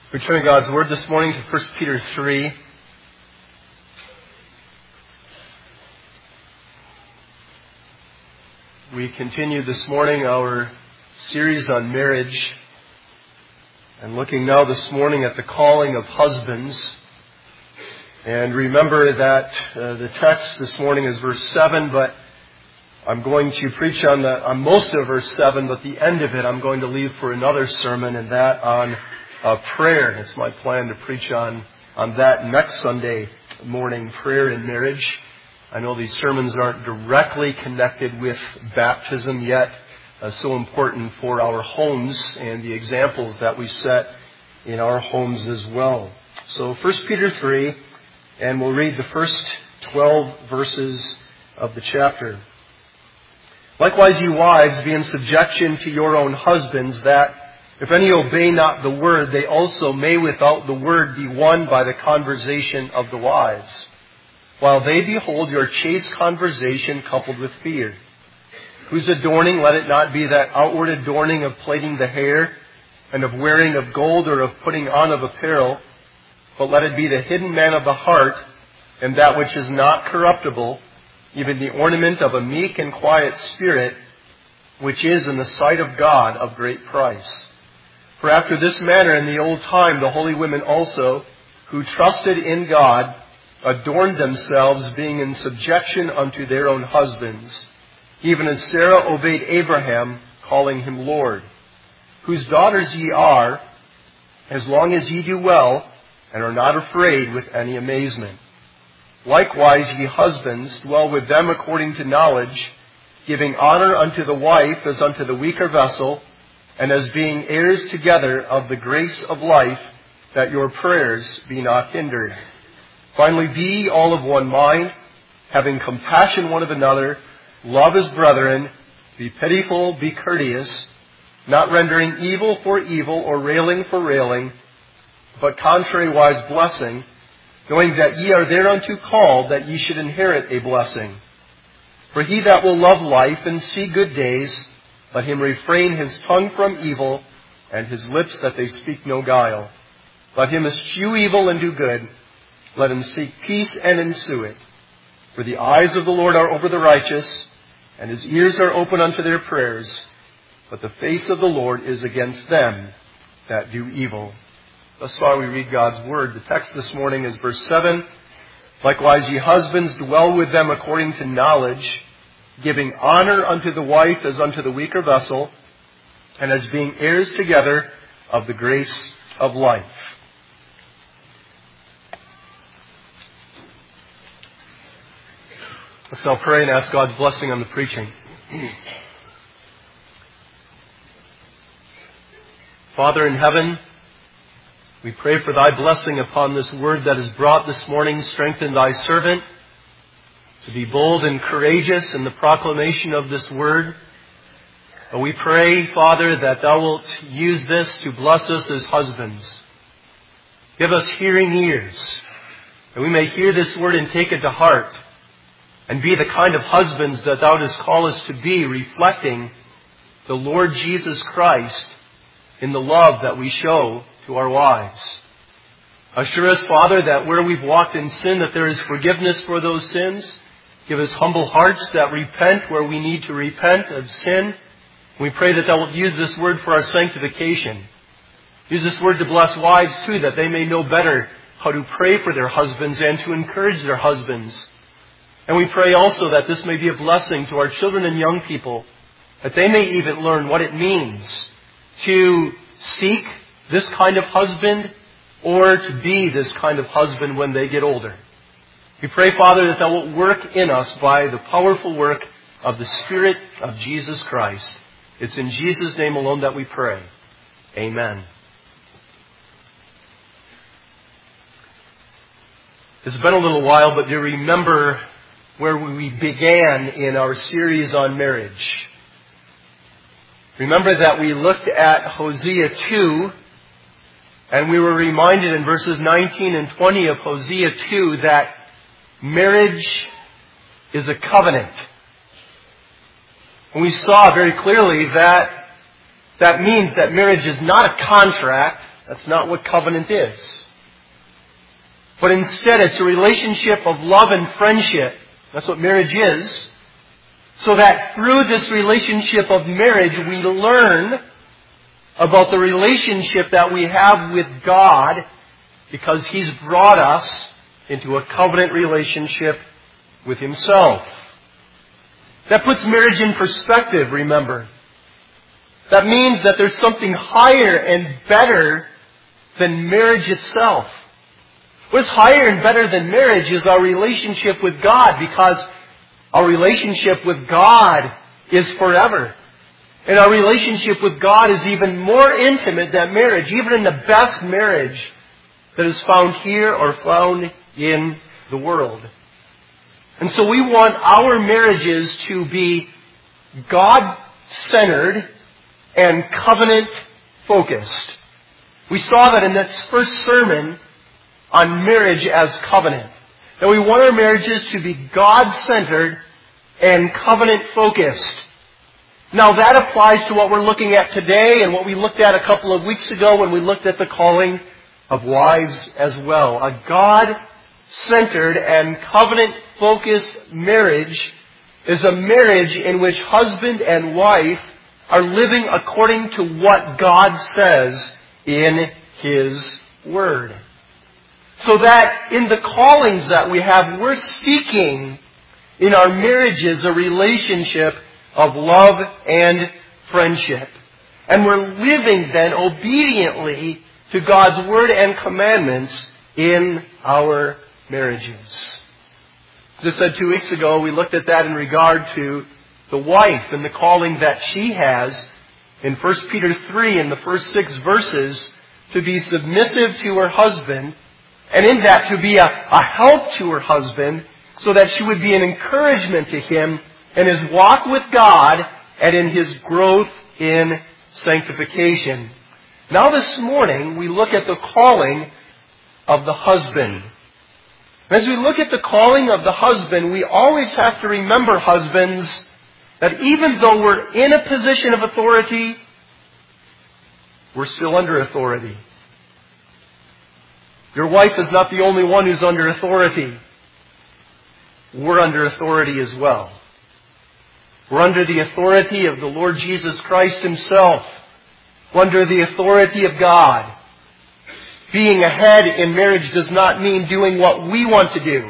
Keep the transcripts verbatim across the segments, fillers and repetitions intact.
We turn God's Word this morning to First Peter three. We continue this morning our series on marriage and looking now this morning at the calling of husbands. And remember that uh, the text this morning is verse seven, but I'm going to preach on, the, on most of verse seven, but the end of it I'm going to leave for another sermon, and that on Uh, prayer. It's my plan to preach on, on that next Sunday morning, prayer in marriage. I know these sermons aren't directly connected with baptism yet, uh, so important for our homes and the examples that we set in our homes as well. So First Peter three, and we'll read the first twelve verses of the chapter. Likewise, you wives, be in subjection to your own husbands, that if any obey not the word, they also may without the word be won by the conversation of the wives, while they behold your chaste conversation coupled with fear. Whose adorning, let it not be that outward adorning of plaiting the hair, and of wearing of gold, or of putting on of apparel, but let it be the hidden man of the heart, and that which is not corruptible, even the ornament of a meek and quiet spirit, which is in the sight of God of great price. For after this manner in the old time the holy women also, who trusted in God, adorned themselves, being in subjection unto their own husbands, even as Sarah obeyed Abraham, calling him Lord, whose daughters ye are, as long as ye do well, and are not afraid with any amazement. Likewise, ye husbands, dwell with them according to knowledge, giving honor unto the wife as unto the weaker vessel, and as being heirs together of the grace of life, that your prayers be not hindered. Finally, be ye all of one mind, having compassion one of another, love as brethren, be pitiful, be courteous, not rendering evil for evil or railing for railing, but contrariwise blessing, knowing that ye are thereunto called, that ye should inherit a blessing. For he that will love life and see good days, let him refrain his tongue from evil, and his lips that they speak no guile. Let him eschew evil and do good. Let him seek peace and ensue it. For the eyes of the Lord are over the righteous, and his ears are open unto their prayers. But the face of the Lord is against them that do evil. Thus far we read God's word. The text this morning is verse seven. Likewise, ye husbands, dwell with them according to knowledge, giving honor unto the wife as unto the weaker vessel, and as being heirs together of the grace of life. Let's now pray and ask God's blessing on the preaching. Father in heaven, we pray for thy blessing upon this word that is brought this morning. Strengthen thy servant to be bold and courageous in the proclamation of this word. But we pray, Father, that thou wilt use this to bless us as husbands. Give us hearing ears, that we may hear this word and take it to heart, and be the kind of husbands that thou dost call us to be, reflecting the Lord Jesus Christ in the love that we show to our wives. Assure us, Father, that where we've walked in sin, that there is forgiveness for those sins. Give us humble hearts that repent where we need to repent of sin. We pray that thou wilt use this word for our sanctification. Use this word to bless wives too, that they may know better how to pray for their husbands and to encourage their husbands. And we pray also that this may be a blessing to our children and young people, that they may even learn what it means to seek this kind of husband or to be this kind of husband when they get older. We pray, Father, that thou wilt work in us by the powerful work of the Spirit of Jesus Christ. It's in Jesus' name alone that we pray. Amen. It's been a little while, but do you remember where we began in our series on marriage? Remember that we looked at Hosea two, and we were reminded in verses nineteen and twenty of Hosea two that marriage is a covenant. And we saw very clearly that that means that marriage is not a contract, That's not what covenant is. But instead, it's a relationship of love and friendship. That's what marriage is. So that through this relationship of marriage, we learn about the relationship that we have with God, because He's brought us into a covenant relationship with Himself. That puts marriage in perspective, remember. That means that there's something higher and better than marriage itself. What's higher and better than marriage is our relationship with God, because our relationship with God is forever. And our relationship with God is even more intimate than marriage, even in the best marriage that is found here or found in the world. And so we want our marriages to be God-centered and covenant-focused. We saw that in this first sermon on marriage as covenant. That we want our marriages to be God-centered and covenant-focused. Now that applies to what we're looking at today and what we looked at a couple of weeks ago when we looked at the calling of wives as well. A God-centered and covenant-focused marriage is a marriage in which husband and wife are living according to what God says in His Word. So that in the callings that we have, we're seeking in our marriages a relationship of love and friendship. And we're living then obediently to God's Word and commandments in our marriages. As I said two weeks ago, we looked at that in regard to the wife and the calling that she has in First Peter three in the first six verses to be submissive to her husband, and in that to be a, a help to her husband so that she would be an encouragement to him in his walk with God and in his growth in sanctification. Now this morning we look at the calling of the husband. As we look at the calling of the husband, we always have to remember, husbands, that even though we're in a position of authority, we're still under authority. Your wife is not the only one who's under authority. We're under authority as well. We're under the authority of the Lord Jesus Christ Himself. We're under the authority of God. Being a head in marriage does not mean doing what we want to do.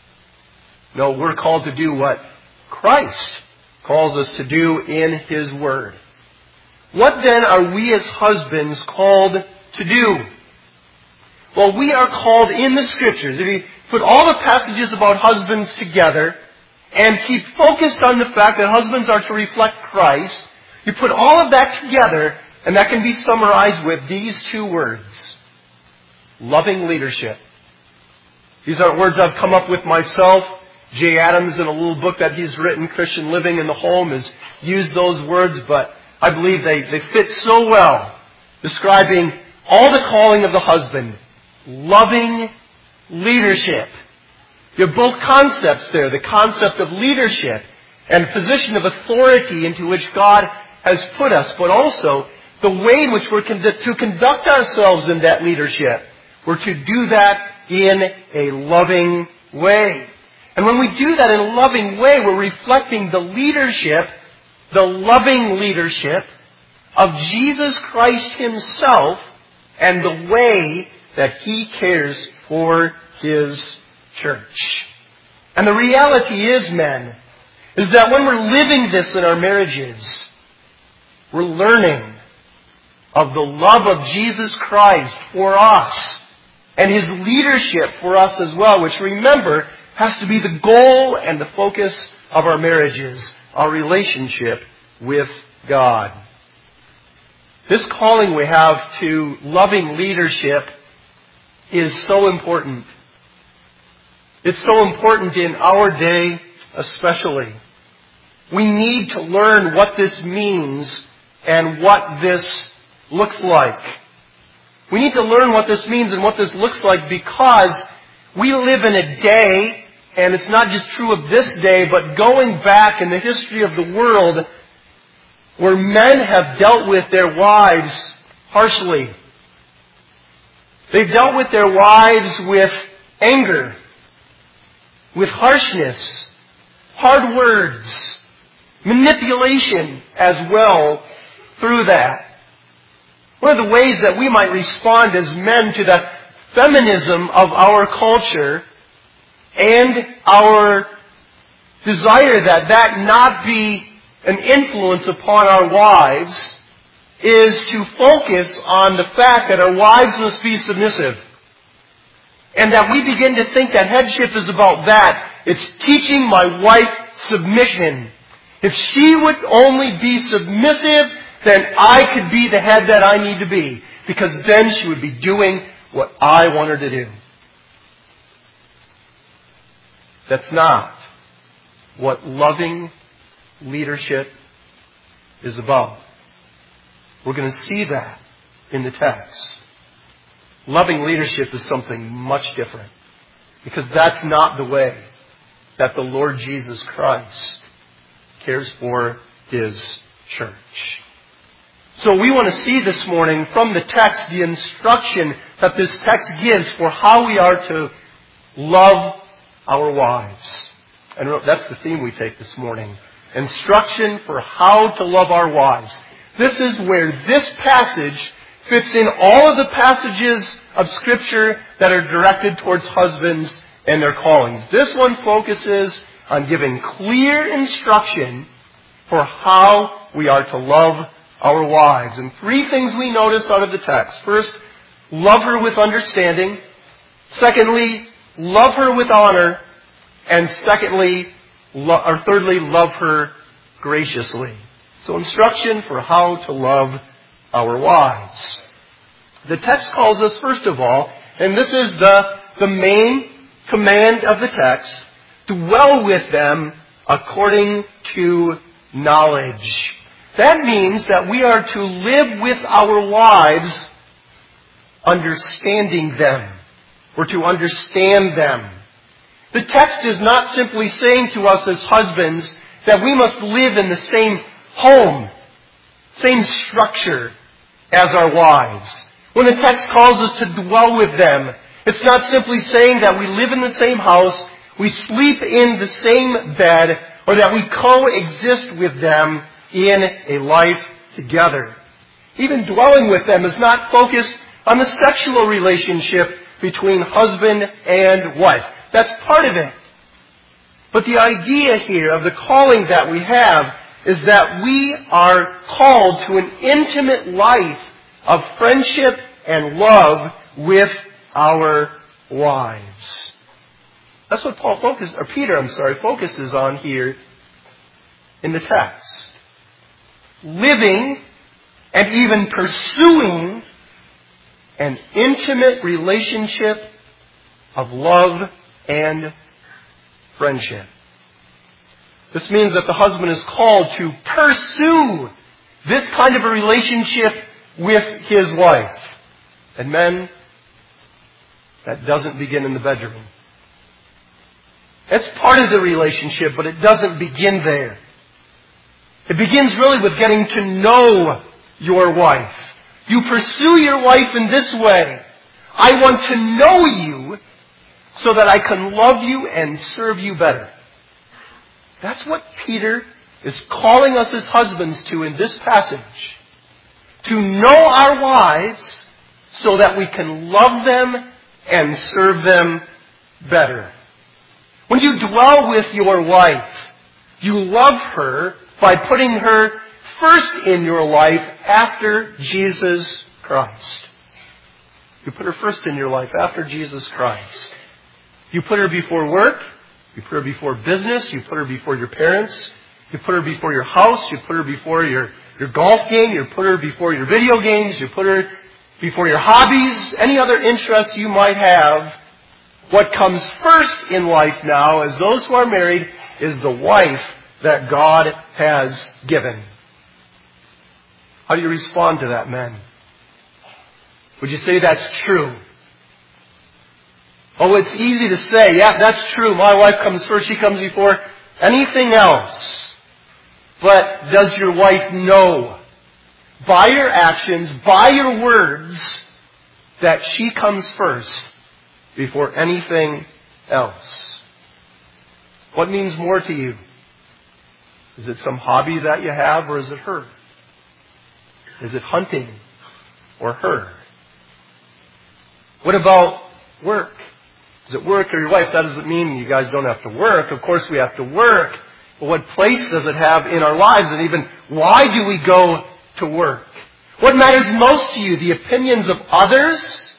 No, we're called to do what Christ calls us to do in His Word. What then are we as husbands called to do? Well, we are called in the Scriptures. If you put all the passages about husbands together and keep focused on the fact that husbands are to reflect Christ, you put all of that together and that can be summarized with these two words: loving leadership. These aren't words I've come up with myself. Jay Adams, in a little book that he's written, Christian Living in the Home, has used those words, but I believe they, they fit so well, describing all the calling of the husband. Loving leadership. You have both concepts there, the concept of leadership and position of authority into which God has put us, but also the way in which we're con- to conduct ourselves in that leadership. We're to do that in a loving way. And when we do that in a loving way, we're reflecting the leadership, the loving leadership of Jesus Christ Himself and the way that He cares for His church. And the reality is, men, is that when we're living this in our marriages, we're learning of the love of Jesus Christ for us and His leadership for us as well, which, remember, has to be the goal and the focus of our marriages, our relationship with God. This calling we have to loving leadership is so important. It's so important in our day especially. We need to learn what this means and what this looks like. We need to learn what this means and what this looks like because we live in a day, and it's not just true of this day, but going back in the history of the world, where men have dealt with their wives harshly. They've dealt with their wives with anger, with harshness, hard words, manipulation as well through that. One of the ways that we might respond as men to the feminism of our culture and our desire that that not be an influence upon our wives is to focus on the fact that our wives must be submissive. And that we begin to think that headship is about that. It's teaching my wife submission. If she would only be submissive, then I could be the head that I need to be. Because then she would be doing what I want her to do. That's not what loving leadership is about. We're going to see that in the text. Loving leadership is something much different. Because that's not the way that the Lord Jesus Christ cares for His church. So we want to see this morning from the text the instruction that this text gives for how we are to love our wives. And that's the theme we take this morning. Instruction for how to love our wives. This is where this passage fits in all of the passages of Scripture that are directed towards husbands and their callings. This one focuses on giving clear instruction for how we are to love our wives. And three things we notice out of the text. First, love her with understanding. Secondly, love her with honor. And secondly, lo- or thirdly, love her graciously. So instruction for how to love our wives. The text calls us, first of all, and this is the, the main command of the text, dwell with them according to knowledge. That means that we are to live with our wives understanding them. We're to understand them. The text is not simply saying to us as husbands that we must live in the same home, same structure as our wives. When the text calls us to dwell with them, it's not simply saying that we live in the same house, we sleep in the same bed, or that we coexist with them in a life together. Even dwelling with them is not focused on the sexual relationship between husband and wife. That's part of it. But the idea here of the calling that we have is that we are called to an intimate life of friendship and love with our wives. That's what Paul focuses, or Peter, I'm sorry, focuses on here in the text. Living and even pursuing an intimate relationship of love and friendship. This means that the husband is called to pursue this kind of a relationship with his wife. And men, that doesn't begin in the bedroom. It's part of the relationship, but it doesn't begin there. It begins really with getting to know your wife. You pursue your wife in this way. I want to know you so that I can love you and serve you better. That's what Peter is calling us as husbands to in this passage. To know our wives so that we can love them and serve them better. When you dwell with your wife, you love her by putting her first in your life after Jesus Christ. You put her first in your life after Jesus Christ. You put her before work. You put her before business. You put her before your parents. You put her before your house. You put her before your, your golf game. You put her before your video games. You put her before your hobbies. Any other interests you might have. What comes first in life now, as those who are married, is the wife that God has given. How do you respond to that, men? Would you say that's true? Oh, it's easy to say, yeah, that's true. My wife comes first. She comes before anything else. But does your wife know by your actions, by your words, that she comes first before anything else. What means more to you? Is it some hobby that you have, or is it her? Is it hunting or her? What about work? Is it work or your wife? That doesn't mean you guys don't have to work. Of course we have to work. But what place does it have in our lives? And even why do we go to work? What matters most to you? The opinions of others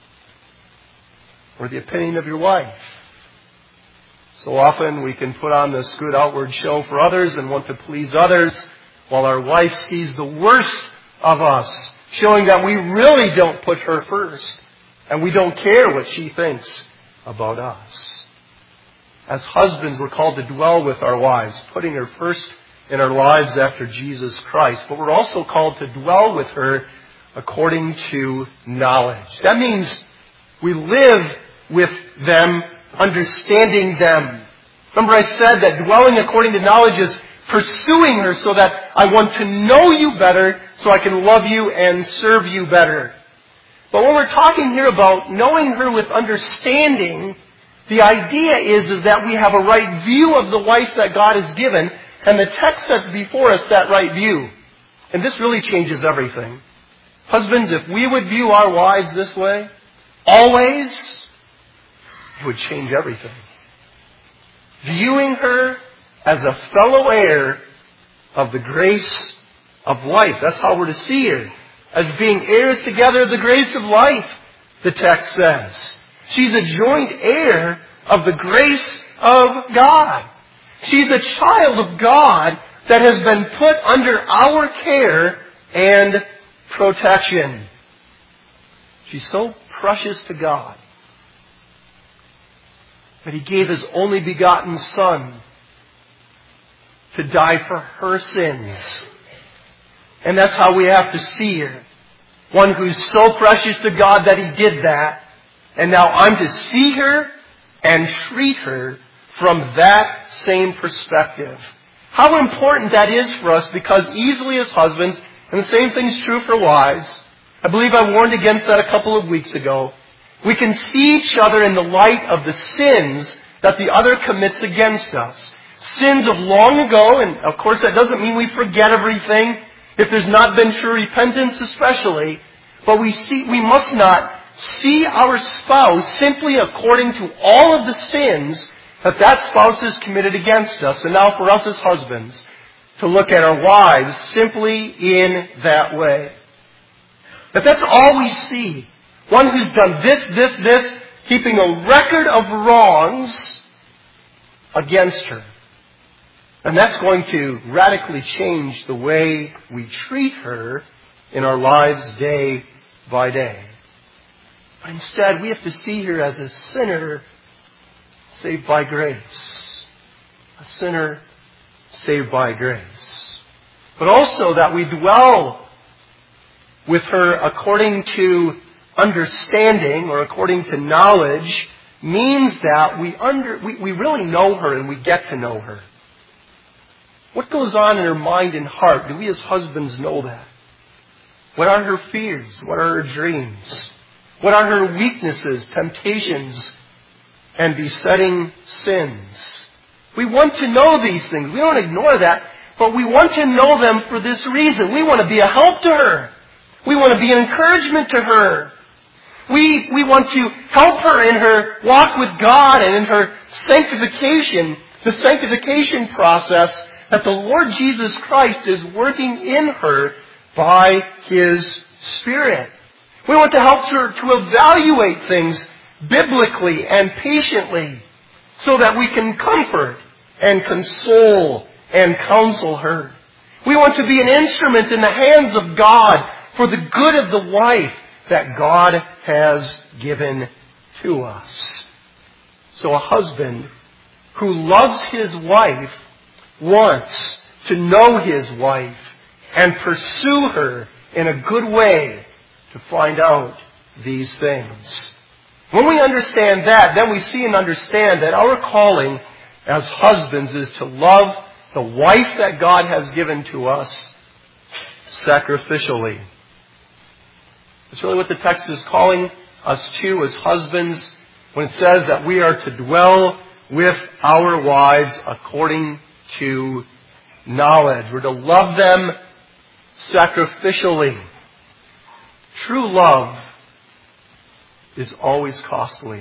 or the opinion of your wife? So often we can put on this good outward show for others and want to please others, while our wife sees the worst of us, showing that we really don't put her first and we don't care what she thinks about us. As husbands, we're called to dwell with our wives, putting her first in our lives after Jesus Christ. But we're also called to dwell with her according to knowledge. That means we live with them, understanding them. Remember I said that dwelling according to knowledge is pursuing her so that I want to know you better so I can love you and serve you better. But when we're talking here about knowing her with understanding, the idea is, is that we have a right view of the wife that God has given, and the text sets before us that right view. And this really changes everything. Husbands, if we would view our wives this way, always, it would change everything. Viewing her as a fellow heir of the grace of life. That's how we're to see her. As being heirs together of the grace of life, the text says. She's a joint heir of the grace of God. She's a child of God that has been put under our care and protection. She's so precious to God that He gave His only begotten Son to die for her sins. And that's how we have to see her. One who's so precious to God that He did that. And now I'm to see her and treat her from that same perspective. How important that is for us, because easily as husbands, and the same thing's true for wives, I believe I warned against that a couple of weeks ago, we can see each other in the light of the sins that the other commits against us. Sins of long ago, and of course that doesn't mean we forget everything, if there's not been true repentance especially, but we see, we must not see our spouse simply according to all of the sins that that spouse has committed against us. And now for us as husbands, to look at our wives simply in that way. That that's all we see. One who's done this, this, this, keeping a record of wrongs against her. And that's going to radically change the way we treat her in our lives day by day. But instead, we have to see her as a sinner saved by grace. A sinner saved by grace. But also that we dwell with her according to understanding or according to knowledge means that we, under, we, we really know her and we get to know her. What goes on in her mind and heart? Do we as husbands know that? What are her fears? What are her dreams? What are her weaknesses, temptations, and besetting sins? We want to know these things. We don't ignore that, but we want to know them for this reason. We want to be a help to her. We want to be an encouragement to her. We, we want to help her in her walk with God and in her sanctification, the sanctification process that the Lord Jesus Christ is working in her by His Spirit. We want to help her to evaluate things biblically and patiently so that we can comfort and console and counsel her. We want to be an instrument in the hands of God for the good of the wife that God has given to us. So a husband who loves his wife wants to know his wife and pursue her in a good way to find out these things. When we understand that, then we see and understand that our calling as husbands is to love the wife that God has given to us sacrificially. It's really what the text is calling us to as husbands when it says that we are to dwell with our wives according to knowledge. We're to love them sacrificially. True love is always costly.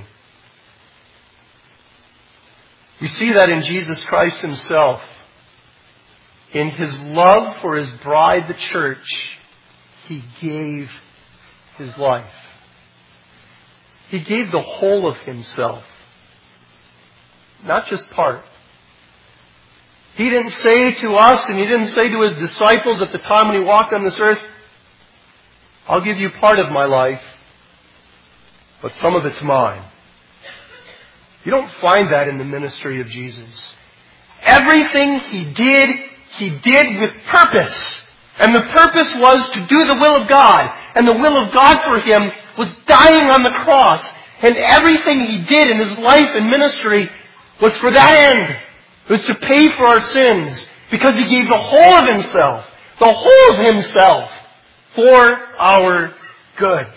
We see that in Jesus Christ himself. In his love for his bride, the church, he gave his life. He gave the whole of himself, not just part. He didn't say to us, and he didn't say to his disciples at the time when he walked on this earth, I'll give you part of my life, but some of it's mine. You don't find that in the ministry of Jesus. Everything he did, he did with purpose. And the purpose was to do the will of God. And the will of God for him was dying on the cross. And everything he did in his life and ministry was for that end. It was to pay for our sins. Because he gave the whole of himself. The whole of himself. For our good.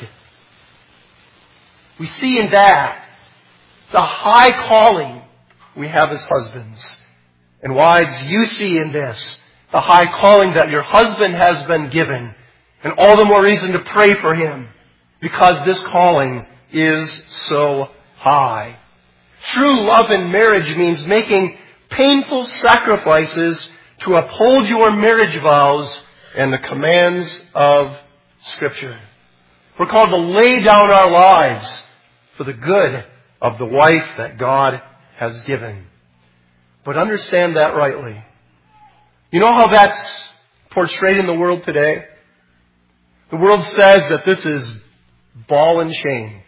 We see in that the high calling we have as husbands. And wives, you see in this the high calling that your husband has been given. And all the more reason to pray for him. Because this calling is so high. True love in marriage means making painful sacrifices to uphold your marriage vows and the commands of Scripture. We're called to lay down our lives for the good of the wife that God has given. But understand that rightly. You know how that's portrayed in the world today? The world says that this is ball and chain.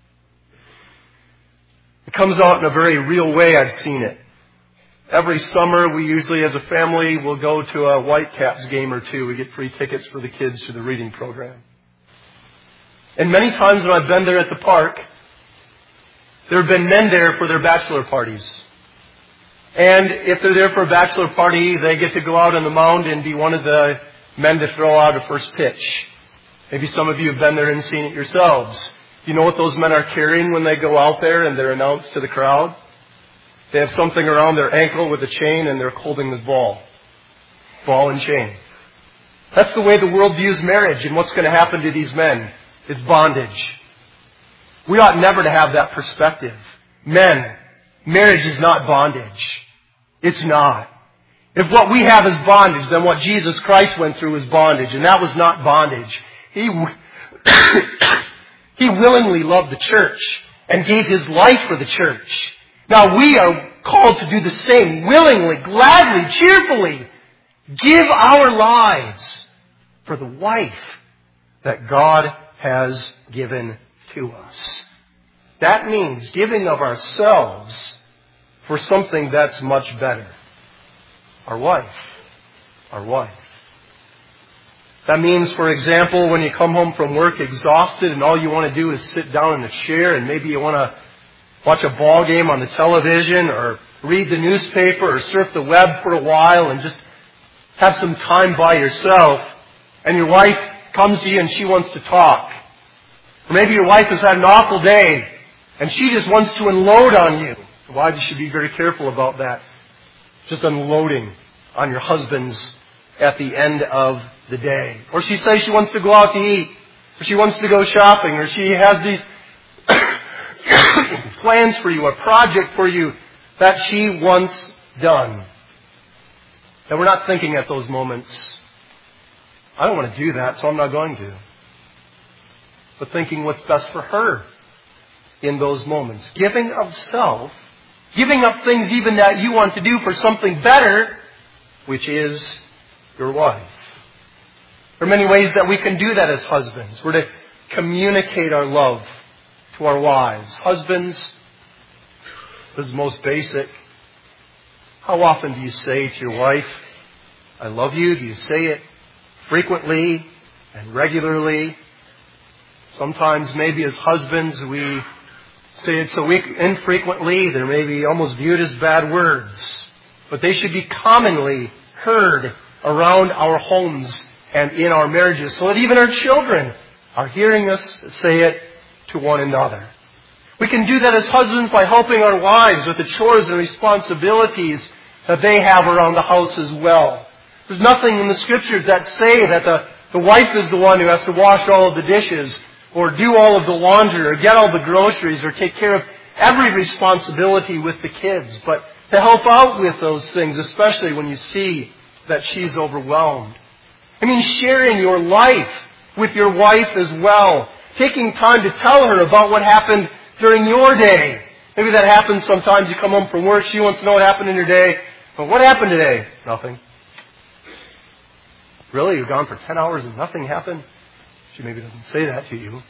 It comes out in a very real way. I've seen it. Every summer, we usually, as a family, will go to a Whitecaps game or two. We get free tickets for the kids to the reading program. And many times when I've been there at the park, there have been men there for their bachelor parties. And if they're there for a bachelor party, they get to go out on the mound and be one of the men to throw out a first pitch. Maybe some of you have been there and seen it yourselves. You know what those men are carrying when they go out there and they're announced to the crowd? They have something around their ankle with a chain and they're holding this ball. Ball and chain. That's the way the world views marriage and what's going to happen to these men. It's bondage. We ought never to have that perspective. Men, marriage is not bondage. It's not. If what we have is bondage, then what Jesus Christ went through is bondage, and that was not bondage. He, he willingly loved the church and gave his life for the church. Now we are called to do the same, willingly, gladly, cheerfully. Give our lives for the wife that God has given to us. That means giving of ourselves for something that's much better. Our wife. Our wife. That means, for example, when you come home from work exhausted and all you want to do is sit down in a chair and maybe you want to watch a ball game on the television or read the newspaper or surf the web for a while and just have some time by yourself, and your wife comes to you and she wants to talk. Or maybe your wife has had an awful day and she just wants to unload on you. Wives should be very careful about that. Just unloading on your husbands at the end of the day. Or she says she wants to go out to eat. Or she wants to go shopping. Or she has these plans for you, a project for you that she wants done. And we're not thinking at those moments, I don't want to do that, so I'm not going to. But thinking what's best for her in those moments. Giving of self, giving up things even that you want to do for something better, which is your wife. There are many ways that we can do that as husbands. We're to communicate our love to our wives. Husbands, this is most basic. How often do you say to your wife, I love you? Do you say it frequently and regularly? Sometimes maybe as husbands we say it so infrequently they're maybe almost viewed as bad words. But they should be commonly heard around our homes and in our marriages so that even our children are hearing us say it to one another. We can do that as husbands by helping our wives with the chores and responsibilities that they have around the house as well. There's nothing in the Scriptures that say that the, the wife is the one who has to wash all of the dishes or do all of the laundry or get all the groceries or take care of every responsibility with the kids, but to help out with those things, especially when you see that she's overwhelmed. I mean, sharing your life with your wife as well. Taking time to tell her about what happened during your day. Maybe that happens sometimes. You come home from work, she wants to know what happened in your day. But what happened today? Nothing. Really? You're gone for ten hours and nothing happened? She maybe doesn't say that to you.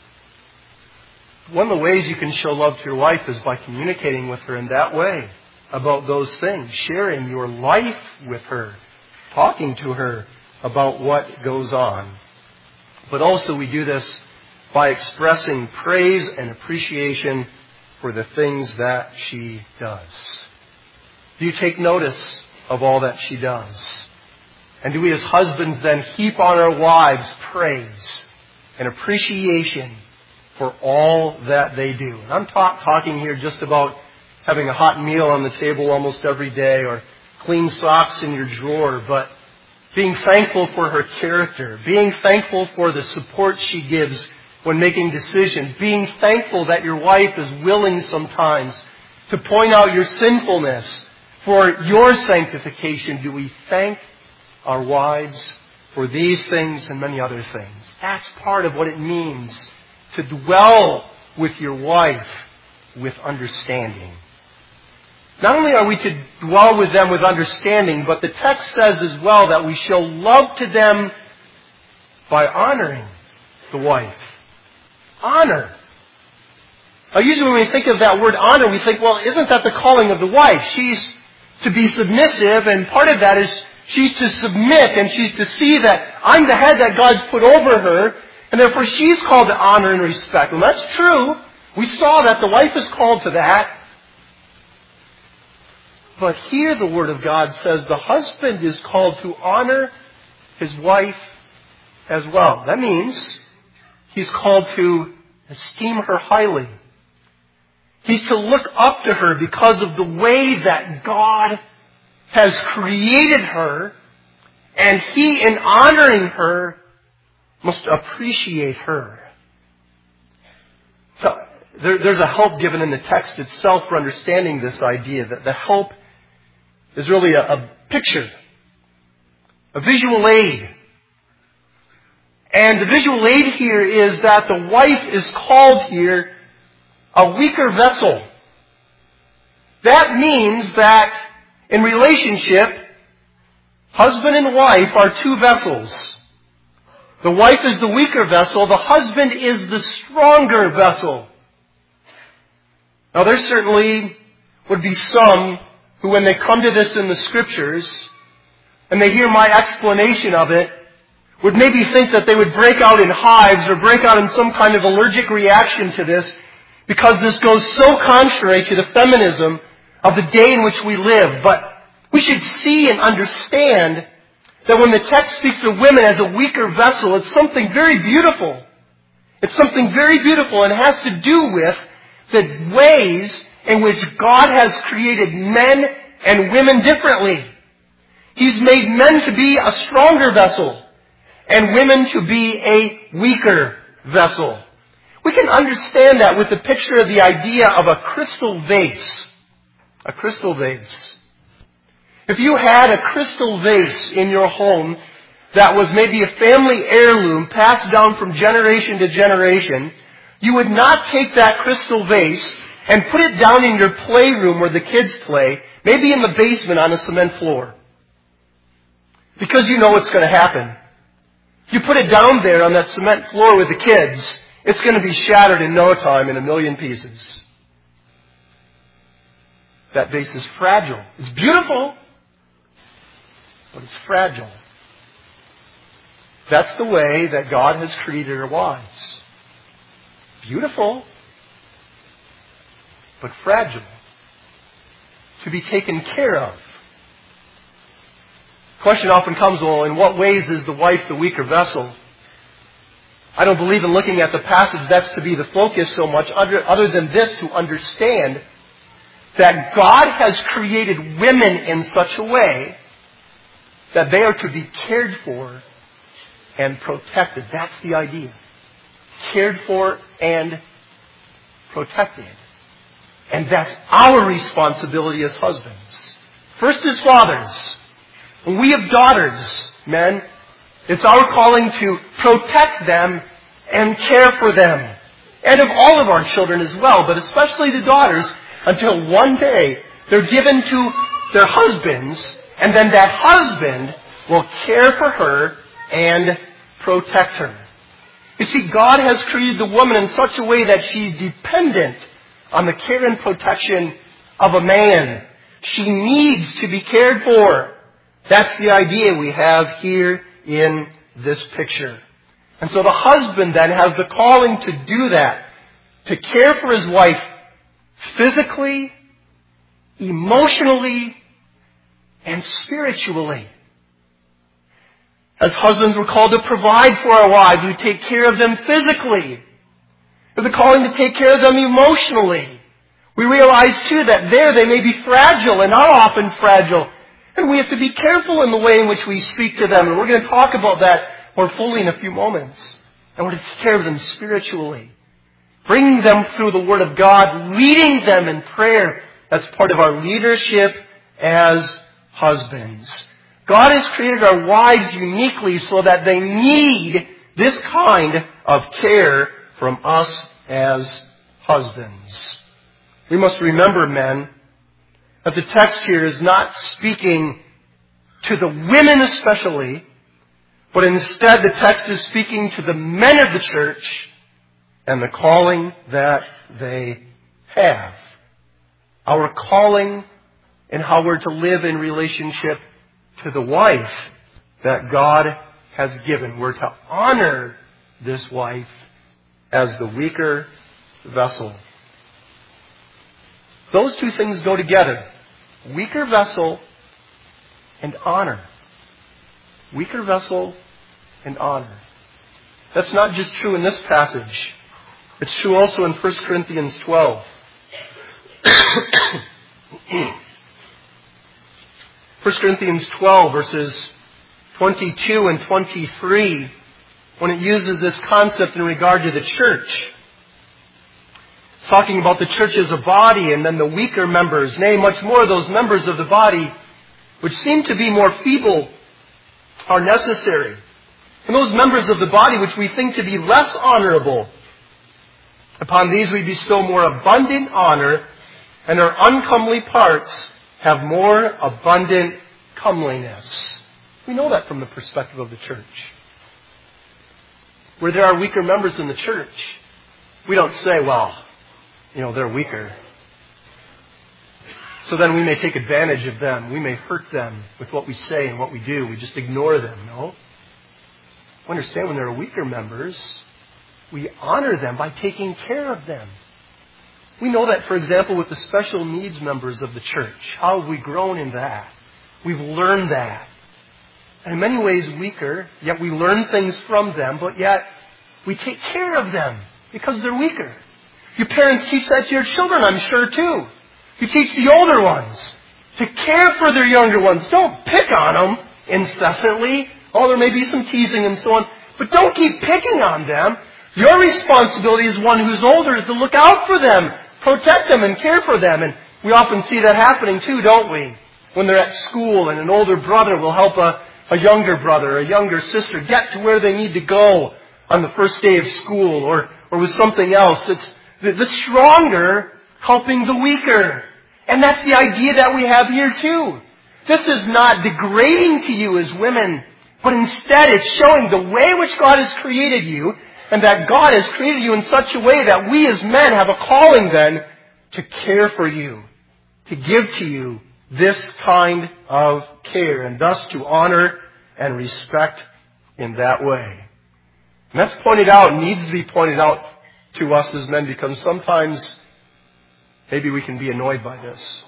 One of the ways you can show love to your wife is by communicating with her in that way about those things. Sharing your life with her. Talking to her about what goes on. But also we do this by expressing praise and appreciation for the things that she does. Do you take notice of all that she does? And do we as husbands then heap on our wives praise and appreciation for all that they do? And I'm ta- talking here just about having a hot meal on the table almost every day or clean socks in your drawer, but being thankful for her character, being thankful for the support she gives when making decisions, being thankful that your wife is willing sometimes to point out your sinfulness for your sanctification. Do we thank our wives for these things and many other things? That's part of what it means to dwell with your wife with understanding. Not only are we to dwell with them with understanding, but the text says as well that we show love to them by honoring the wife. Honor. Now, usually when we think of that word honor, we think, well, isn't that the calling of the wife? She's to be submissive, and part of that is she's to submit, and she's to see that I'm the head that God's put over her, and therefore she's called to honor and respect. Well, that's true. We saw that the wife is called to that. But here the Word of God says the husband is called to honor his wife as well. That means he's called to esteem her highly. He's to look up to her because of the way that God has created her, and he, in honoring her, must appreciate her. So there, there's a help given in the text itself for understanding this idea, that the help is really a, a picture, a visual aid. And the visual aid here is that the wife is called here a weaker vessel. That means that in relationship, husband and wife are two vessels. The wife is the weaker vessel. The husband is the stronger vessel. Now there certainly would be some who, when they come to this in the Scriptures and they hear my explanation of it, would maybe think that they would break out in hives or break out in some kind of allergic reaction to this, because this goes so contrary to the feminism of the day in which we live. But we should see and understand that when the text speaks of women as a weaker vessel, it's something very beautiful. It's something very beautiful, and it has to do with the ways in which God has created men and women differently. He's made men to be a stronger vessel and women to be a weaker vessel. We can understand that with the picture of the idea of a crystal vase. A crystal vase. If you had a crystal vase in your home that was maybe a family heirloom passed down from generation to generation, you would not take that crystal vase and put it down in your playroom where the kids play, maybe in the basement on a cement floor. Because you know what's going to happen. If you put it down there on that cement floor with the kids, it's going to be shattered in no time in a million pieces. That vase is fragile. It's beautiful, but it's fragile. That's the way that God has created our wives. Beautiful, but fragile. To be taken care of. The question often comes, well, in what ways is the wife the weaker vessel? I don't believe in looking at the passage that's to be the focus so much, other, other than this, to understand that God has created women in such a way that they are to be cared for and protected. That's the idea. Cared for and protected. And that's our responsibility as husbands. First as fathers. When we have daughters, men, it's our calling to protect them and care for them. And of all of our children as well, but especially the daughters, until one day they're given to their husbands, and then that husband will care for her and protect her. You see, God has created the woman in such a way that she's dependent on the care and protection of a man. She needs to be cared for. That's the idea we have here in this picture. And so the husband then has the calling to do that, to care for his wife physically, emotionally, and spiritually. As husbands, we're called to provide for our wives. We take care of them physically. There's a calling to take care of them emotionally. We realize, too, that there they may be fragile and are often fragile. And we have to be careful in the way in which we speak to them. And we're going to talk about that more fully in a few moments. And we're to take care of them spiritually. Bringing them through the Word of God, leading them in prayer. That's part of our leadership as husbands. God has created our wives uniquely so that they need this kind of care from us as husbands. We must remember, men, that the text here is not speaking to the women especially, but instead the text is speaking to the men of the church and the calling that they have. Our calling and how we're to live in relationship to the wife that God has given. We're to honor this wife as the weaker vessel. Those two things go together. Weaker vessel and honor. Weaker vessel and honor. That's not just true in this passage. It's true also in First Corinthians twelve. First Corinthians twelve, verses twenty-two and twenty-three, when it uses this concept in regard to the church. It's talking about the church as a body and then the weaker members, nay, much more those members of the body which seem to be more feeble are necessary. And those members of the body which we think to be less honorable, upon these we bestow more abundant honor, and our uncomely parts have more abundant comeliness. We know that from the perspective of the church. Where there are weaker members in the church, we don't say, well, you know, they're weaker, so then we may take advantage of them. We may hurt them with what we say and what we do. We just ignore them. No. We understand when there are weaker members, we honor them by taking care of them. We know that, for example, with the special needs members of the church. How have we grown in that? We've learned that. And in many ways weaker, yet we learn things from them, but yet we take care of them because they're weaker. You parents teach that to your children, I'm sure, too. You teach the older ones to care for their younger ones. Don't pick on them incessantly. Oh, there may be some teasing and so on, but don't keep picking on them. Your responsibility as one who's older is to look out for them, protect them, and care for them. And we often see that happening too, don't we? When they're at school and an older brother will help a, a younger brother, a younger sister get to where they need to go on the first day of school or, or with something else. It's the, the stronger helping the weaker. And that's the idea that we have here too. This is not degrading to you as women, but instead it's showing the way which God has created you, and that God has created you in such a way that we as men have a calling then to care for you, to give to you this kind of care, and thus to honor and respect in that way. And that's pointed out, needs to be pointed out to us as men, because sometimes maybe we can be annoyed by this.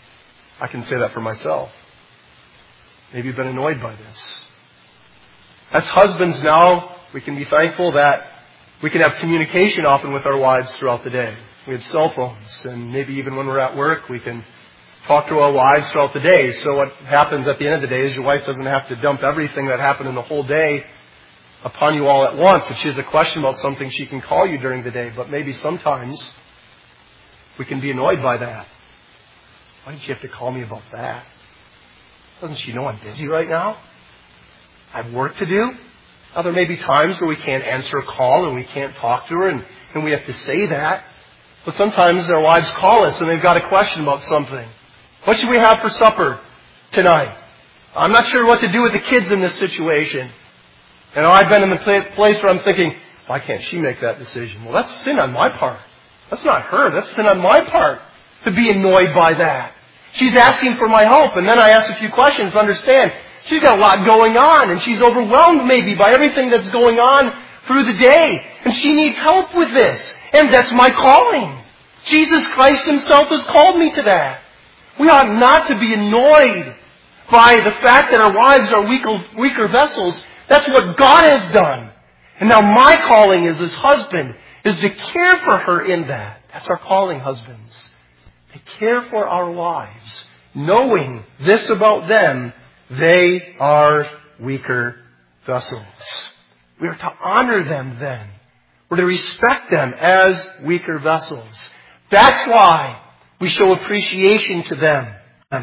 I can say that for myself. Maybe you've been annoyed by this. As husbands now, we can be thankful that we can have communication often with our wives throughout the day. We have cell phones, and maybe even when we're at work, we can talk to our wives throughout the day. So what happens at the end of the day is your wife doesn't have to dump everything that happened in the whole day upon you all at once. If she has a question about something, she can call you during the day. But maybe sometimes we can be annoyed by that. Why did you have to call me about that? Doesn't she know I'm busy right now? I have work to do. Now, there may be times where we can't answer a call and we can't talk to her, and, and we have to say that. But sometimes our wives call us and they've got a question about something. What should we have for supper tonight? I'm not sure what to do with the kids in this situation. And I've been in the place where I'm thinking, why can't she make that decision? Well, that's sin on my part. That's not her. That's sin on my part to be annoyed by that. She's asking for my help, and then I ask a few questions to understand. She's got a lot going on, and she's overwhelmed maybe by everything that's going on through the day. And she needs help with this. And that's my calling. Jesus Christ Himself has called me to that. We ought not to be annoyed by the fact that our wives are weaker, weaker vessels. That's what God has done. And now my calling as His husband is to care for her in that. That's our calling, husbands. To care for our wives, knowing this about them, they are weaker vessels. We are to honor them then. We're to respect them as weaker vessels. That's why we show appreciation to them.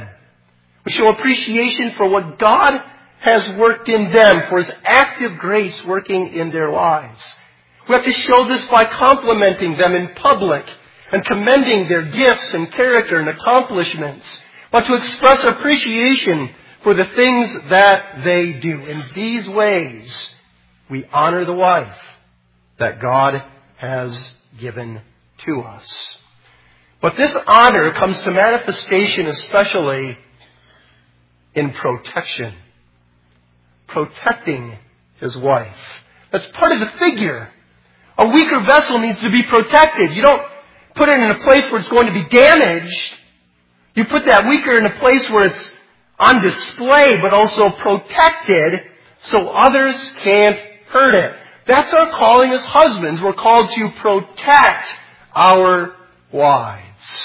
We show appreciation for what God has worked in them, for His active grace working in their lives. We have to show this by complimenting them in public and commending their gifts and character and accomplishments, but to express appreciation for the things that they do. In these ways, we honor the wife that God has given to us. But this honor comes to manifestation especially in protection. Protecting his wife. That's part of the figure. A weaker vessel needs to be protected. You don't put it in a place where it's going to be damaged. You put that weaker in a place where it's on display, but also protected so others can't hurt it. That's our calling as husbands. We're called to protect our wives.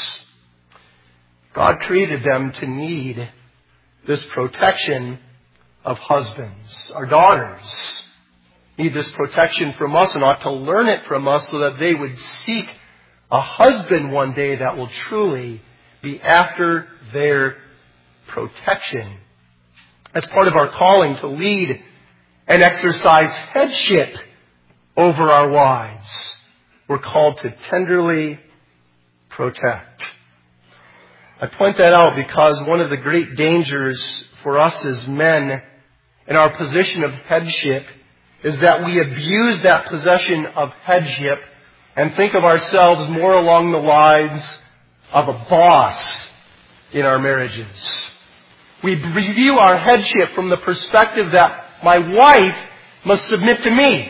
God created them to need this protection of husbands. Our daughters need this protection from us and ought to learn it from us so that they would seek a husband one day that will truly be after their protection. That's part of our calling to lead and exercise headship over our wives. We're called to tenderly protect. I point that out because one of the great dangers for us as men in our position of headship is that we abuse that possession of headship and think of ourselves more along the lines of a boss in our marriages. We review our headship from the perspective that my wife must submit to me.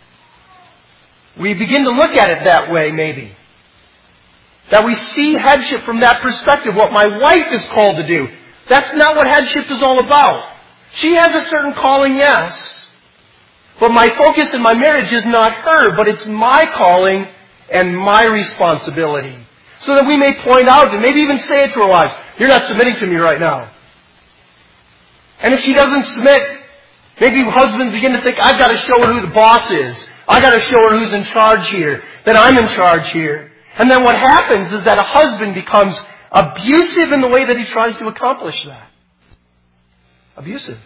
We begin to look at it that way, maybe. That we see headship from that perspective, what my wife is called to do. That's not what headship is all about. She has a certain calling, yes. But my focus in my marriage is not her, but it's my calling and my responsibility. So that we may point out and maybe even say it to our wives, you're not submitting to me right now. And if she doesn't submit, maybe husbands begin to think, I've got to show her who the boss is. I've got to show her who's in charge here. That I'm in charge here. And then what happens is that a husband becomes abusive in the way that he tries to accomplish that. Abusive.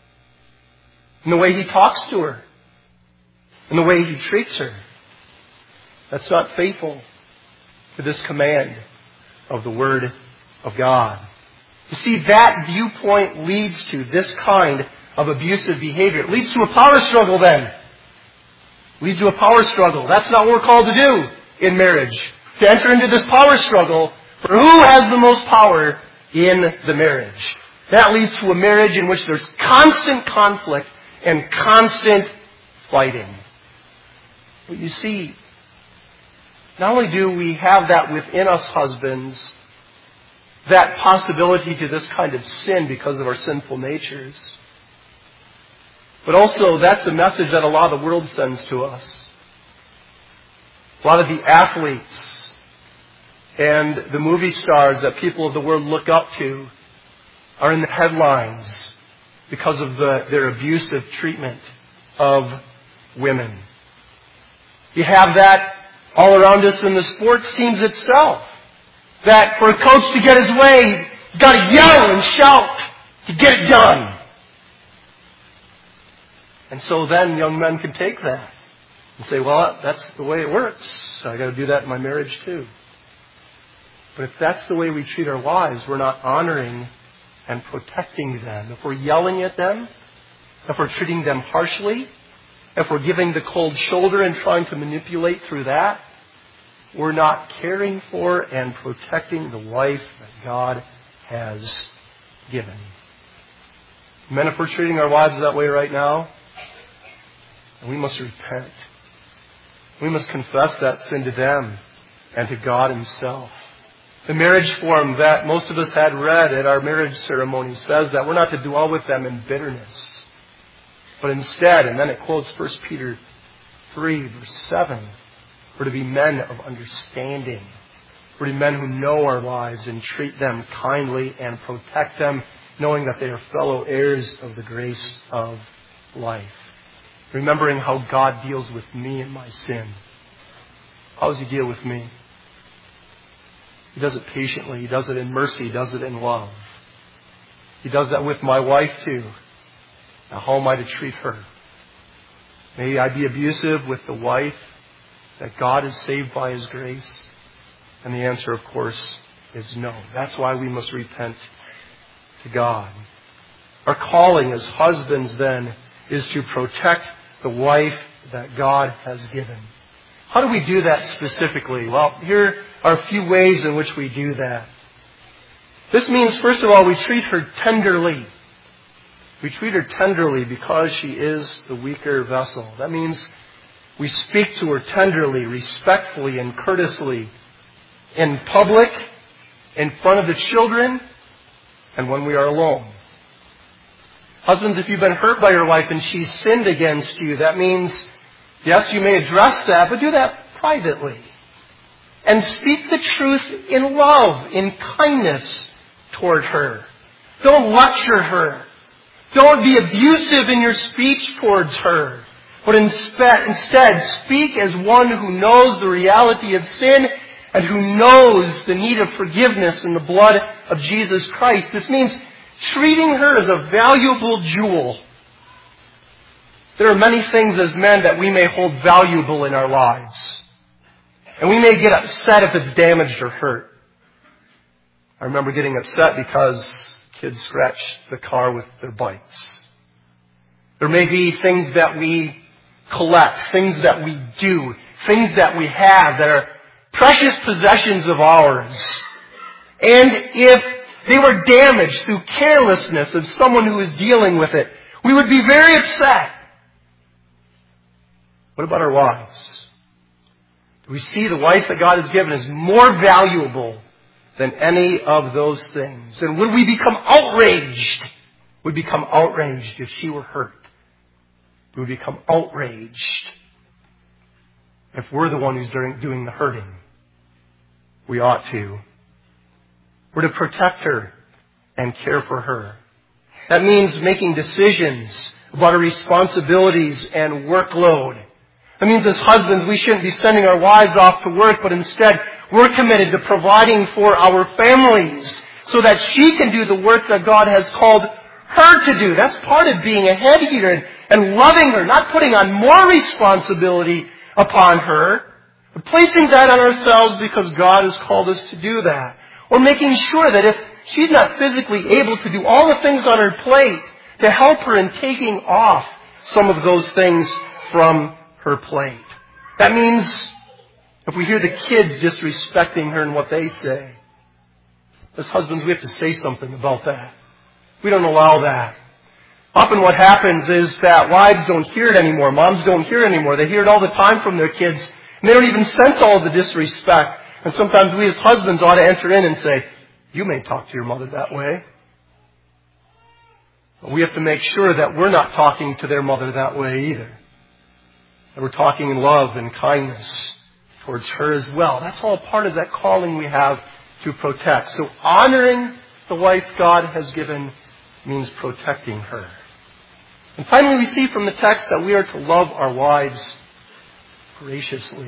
In the way he talks to her. In the way he treats her. That's not faithful to this command of the Word of God. You see, that viewpoint leads to this kind of abusive behavior. It leads to a power struggle then. It leads to a power struggle. That's not what we're called to do in marriage. To enter into this power struggle for who has the most power in the marriage. That leads to a marriage in which there's constant conflict and constant fighting. But you see, not only do we have that within us husbands, that possibility to this kind of sin because of our sinful natures, But also, that's the message that a lot of the world sends to us. A lot of the athletes and the movie stars that people of the world look up to are in the headlines because of the, their abusive treatment of women. You have that all around us in the sports teams itself. That for a coach to get his way, he's got to yell and shout to get it done. And so then young men can take that and say, well, that's the way it works. So I got to do that in my marriage too. But if that's the way we treat our wives, we're not honoring and protecting them. If we're yelling at them, if we're treating them harshly, if we're giving the cold shoulder and trying to manipulate through that, we're not caring for and protecting the wife that God has given. Men, if we're treating our wives that way right now, we must repent. We must confess that sin to them and to God Himself. The marriage form that most of us had read at our marriage ceremony says that we're not to dwell with them in bitterness. But instead, and then it quotes First Peter three, verse seven, we're to be men of understanding. We're to be men who know our wives and treat them kindly and protect them, knowing that they are fellow heirs of the grace of life. Remembering how God deals with me and my sin. How does He deal with me? He does it patiently. He does it in mercy. He does it in love. He does that with my wife too. Now, how am I to treat her? May I be abusive with the wife that God has saved by His grace? And the answer, of course, is no. That's why we must repent to God. Our calling as husbands, then, is to protect the wife that God has given. How do we do that specifically? Well, here are a few ways in which we do that. This means, first of all, we treat her tenderly. We treat her tenderly because she is the weaker vessel. That means we speak to her tenderly, respectfully, and courteously in public, in front of the children, and when we are alone. Husbands, if you've been hurt by your wife and she's sinned against you, that means, yes, you may address that, but do that privately. And speak the truth in love, in kindness toward her. Don't lecture her. Don't be abusive in your speech towards her. But instead, instead, speak as one who knows the reality of sin and who knows the need of forgiveness in the blood of Jesus Christ. This means treating her as a valuable jewel. There are many things as men that we may hold valuable in our lives. And we may get upset if it's damaged or hurt. I remember getting upset because kids scratched the car with their bikes. There may be things that we collect, things that we do, things that we have that are precious possessions of ours. And if they were damaged through carelessness of someone who is dealing with it, we would be very upset. What about our wives? Do we see the wife that God has given as more valuable than any of those things? And would we become outraged? Would become outraged if she were hurt? We would become outraged if we're the one who's doing the hurting. We ought to. We're to protect her and care for her. That means making decisions about our responsibilities and workload. That means as husbands, we shouldn't be sending our wives off to work, but instead we're committed to providing for our families so that she can do the work that God has called her to do. That's part of being a head here and, and loving her, not putting on more responsibility upon her, but placing that on ourselves because God has called us to do that. Or making sure that if she's not physically able to do all the things on her plate, to help her in taking off some of those things from her plate. That means if we hear the kids disrespecting her and what they say, as husbands, we have to say something about that. We don't allow that. Often what happens is that wives don't hear it anymore. Moms don't hear it anymore. They hear it all the time from their kids. And they don't even sense all of the disrespect. And sometimes we as husbands ought to enter in and say, you may talk to your mother that way. But we have to make sure that we're not talking to their mother that way either. That we're talking in love and kindness towards her as well. That's all part of that calling we have to protect. So honoring the wife God has given means protecting her. And finally, we see from the text that we are to love our wives graciously.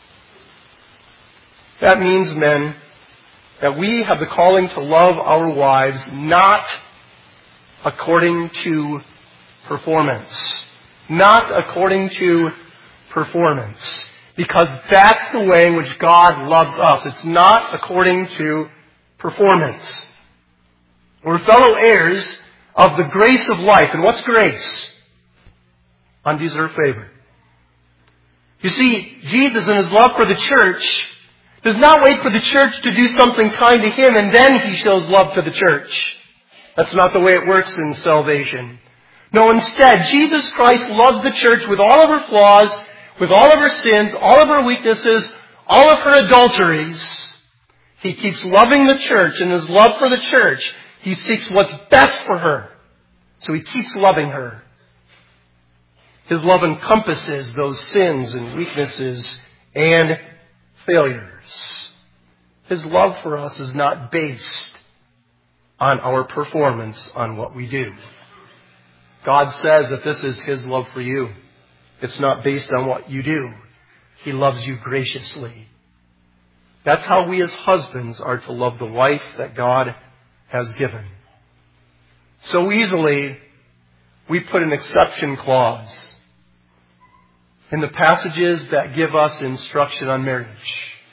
That means, men, that we have the calling to love our wives not according to performance. Not according to performance. Because that's the way in which God loves us. It's not according to performance. We're fellow heirs of the grace of life. And what's grace? Undeserved favor. You see, Jesus in His love for the church does not wait for the church to do something kind to Him and then He shows love to the church. That's not the way it works in salvation. No, instead, Jesus Christ loves the church with all of her flaws, with all of her sins, all of her weaknesses, all of her adulteries. He keeps loving the church, and His love for the church, He seeks what's best for her. So He keeps loving her. His love encompasses those sins and weaknesses and failures. His love for us is not based on our performance, on what we do. God says that this is His love for you. It's not based on what you do. He loves you graciously. That's how we as husbands are to love the wife that God has given. So easily, we put an exception clause in the passages that give us instruction on marriage.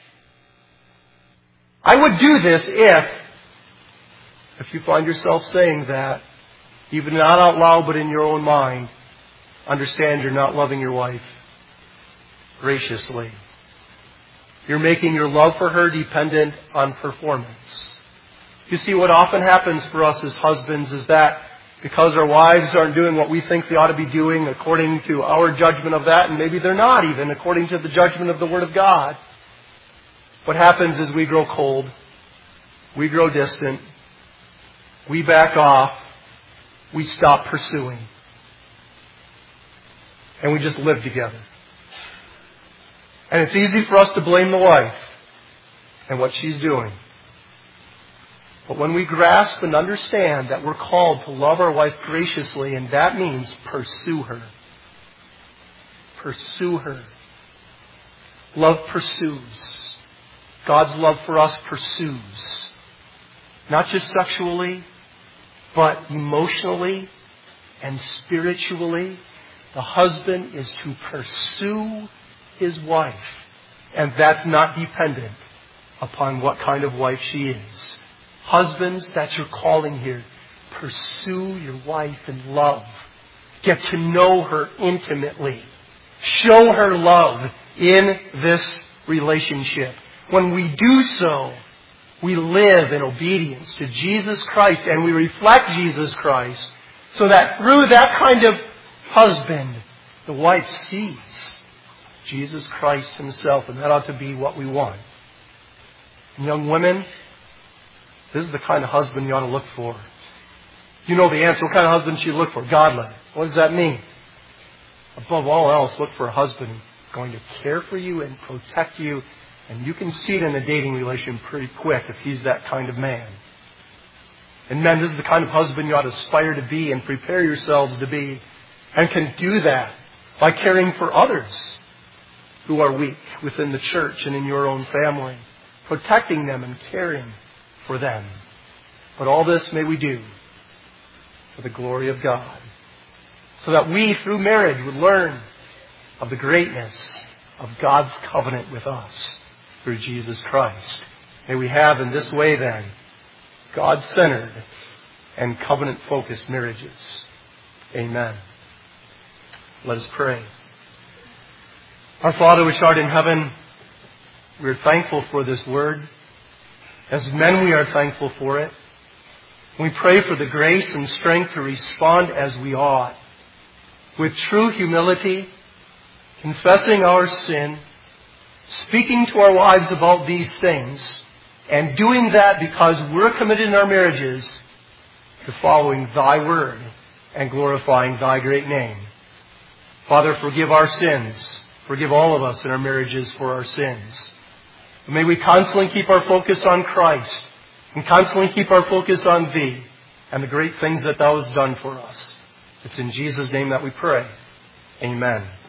I would do this if, if you find yourself saying that, even not out loud but in your own mind, understand you're not loving your wife graciously. You're making your love for her dependent on performance. You see, what often happens for us as husbands is that because our wives aren't doing what we think they ought to be doing according to our judgment of that, and maybe they're not even according to the judgment of the Word of God, what happens is we grow cold, we grow distant, we back off, we stop pursuing, and we just live together. And it's easy for us to blame the wife and what she's doing. But when we grasp and understand that we're called to love our wife graciously, and that means pursue her. Pursue her. Love pursues. God's love for us pursues. Not just sexually, but emotionally and spiritually. The husband is to pursue his wife. And that's not dependent upon what kind of wife she is. Husbands, that's your calling here. Pursue your wife in love. Get to know her intimately. Show her love in this relationship. When we do so, we live in obedience to Jesus Christ and we reflect Jesus Christ so that through that kind of husband, the wife sees Jesus Christ Himself, and that ought to be what we want. And young women, this is the kind of husband you ought to look for. You know the answer. What kind of husband should you look for? Godly. What does that mean? Above all else, look for a husband who's going to care for you and protect you. And you can see it in a dating relation pretty quick if he's that kind of man. And men, this is the kind of husband you ought to aspire to be and prepare yourselves to be. And can do that by caring for others who are weak within the church and in your own family. Protecting them and caring for them. But all this may we do for the glory of God. So that we, through marriage, would learn of the greatness of God's covenant with us through Jesus Christ. May we have in this way then, God-centered and covenant-focused marriages. Amen. Let us pray. Our Father which art in heaven, we are thankful for this word. As men, we are thankful for it. We pray for the grace and strength to respond as we ought, with true humility, confessing our sin, speaking to our wives about these things, and doing that because we're committed in our marriages to following Thy word and glorifying Thy great name. Father, forgive our sins. Forgive all of us in our marriages for our sins. And may we constantly keep our focus on Christ and constantly keep our focus on Thee and the great things that Thou hast done for us. It's in Jesus' name that we pray. Amen.